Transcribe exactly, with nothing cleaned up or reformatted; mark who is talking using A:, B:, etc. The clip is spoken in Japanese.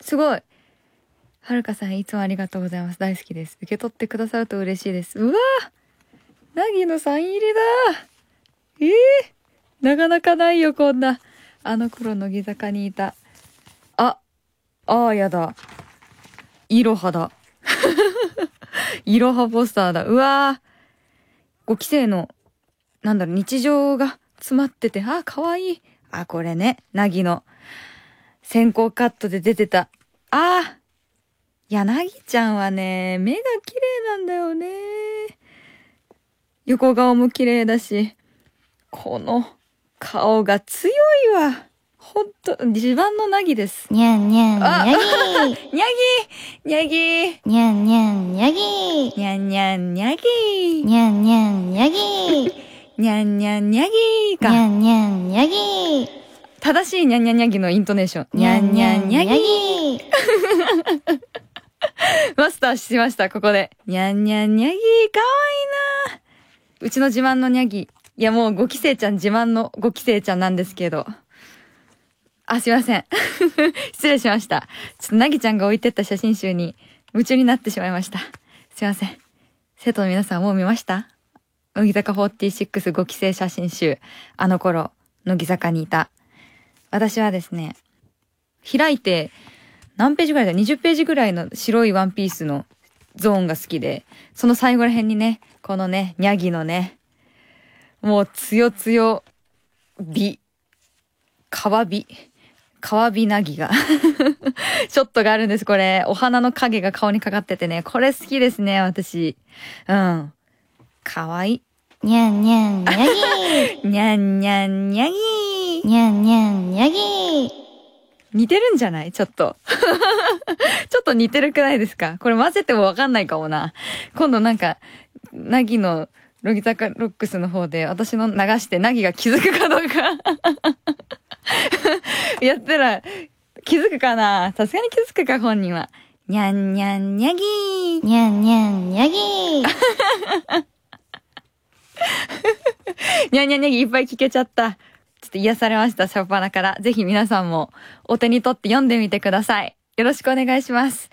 A: すごい。はるかさんいつもありがとうございます。大好きです。受け取ってくださると嬉しいです。うわー、なぎのサイン入りだ。ええー、なかなかないよ、こんな。あの頃乃木坂にいた。あ、あーやだ。いろはだ。いろはポスターだ。うわー。ご期生の、なんだろう、日常が詰まってて、あ、かわいい。あ、これね、なぎの先行カットで出てた。あー。いや、なぎちゃんはね、目が綺麗なんだよね。横顔も綺麗だし、この顔が強いわ。ほんと、自慢のなぎです。
B: にゃんにゃんにゃぎ
A: にゃぎにゃぎ
B: にゃんにゃんにゃぎ
A: にゃんにゃんにゃぎ
B: にゃんにゃんにゃぎ
A: にゃんにゃんにゃぎか。
B: にゃんにゃんにゃぎ
A: 正しいにゃんにゃんにゃぎのイントネーション。
B: にゃんにゃんにゃぎ
A: マスターしました、ここで。にゃんにゃんにゃぎかわいいな。うちの自慢のにゃぎ。いや、もうご期生ちゃん自慢のご期生ちゃんなんですけど。あ、すいません。失礼しました。ちょっとなぎちゃんが置いてった写真集に夢中になってしまいました。すいません。生徒の皆さんもう見ました？乃木坂フォーティーシックスご期生写真集。あの頃、乃木坂にいた。私はですね、開いて何ページぐらいだ ?にじゅう ページぐらいの白いワンピースのゾーンが好きで、その最後ら辺にね、このね、ニャギのね、もうつよつよ美、かわび、かわびなぎがショットがあるんです、これ。お花の影が顔にかかっててね、これ好きですね、私。うん。かわいい。
B: にゃんにゃんにゃぎ
A: にゃんにゃんにゃぎ
B: にゃんにゃんにゃぎ
A: 似てるんじゃない？ちょっと。ちょっと似てるくないですか？これ混ぜてもわかんないかもな。今度なんか、なぎの乃木坂ロックスの方で私の流してなぎが気づくかどうか。やったら気づくかな？さすがに気づくか、本人は。にゃんにゃんにゃぎー。
B: にゃんにゃんにゃぎ
A: にゃんにゃんにゃぎいっぱい聞けちゃった。ちょっと癒されました、シャオパナから。ぜひ皆さんもお手に取って読んでみてください。よろしくお願いします。